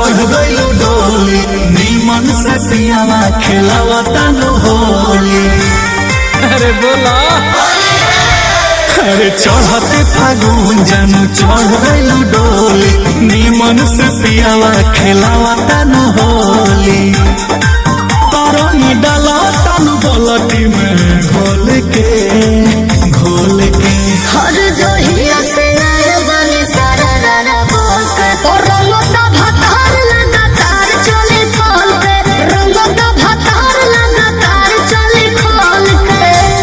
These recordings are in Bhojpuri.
चढ़ गइलू डोली नीमन से पियावा खेलावा तानु होली। अरे बोला अरे चढ़ते फागुन जानू चढ़ गइलू डोली नीमन से पियावा खेलावा तानु होली। तरंगी डाला तानु बोलती में घोल के हर जोहिया से आए बने सारा रारा बोल के तो रंगो दा भातार लगातार चले खोल के रंगो दा भातार लगातार चले खोल के।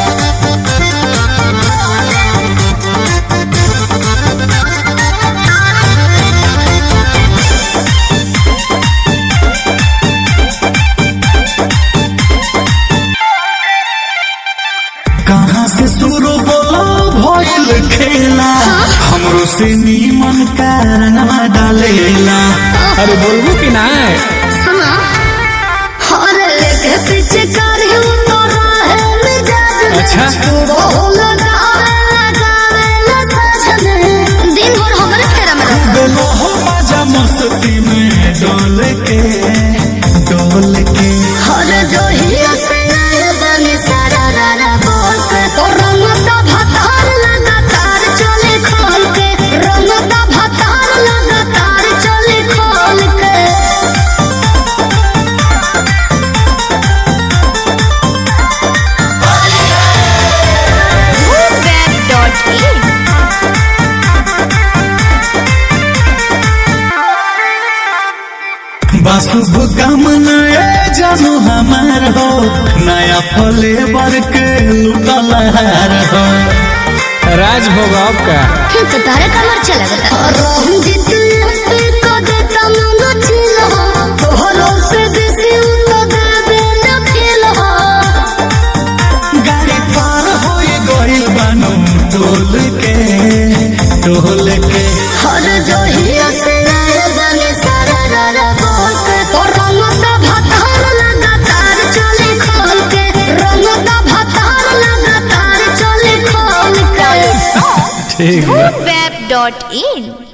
कहाँ से शुरू बोला भइल खेला हमरो से नीमन का रंगवा डालेला। अरे बोलबू कि ना सुना हर लेके पीछे कर यूं तो रहे मिजाज में। अच्छा। वो लगावे साजन दिन भर हमरे फेरा में रहता। बेलो हो मजा मस्ती में डोल के हर जोहिया से आए बने सारा रारा बोल के तो रंग दा भातार लगातार चले खोल के रंग दा भातार लगातार चले खोल के। शुभ कामना जानू हमार हो नया फ्लेवर के लुटलहार हो। राज भोग आपका तो तारे कमर चला गया रंजित को देता मन चिल हो तोहरो से बेसी उतो देबे न खेल हो। गाड़ी पार हो गइल बानू डोल के हर जोहिया से आए बने सारा रारा बोल के तो रंग दा भातार लगातार चले खोल के रंग दा भातार लगातार चले खोल के। ठीक है web.in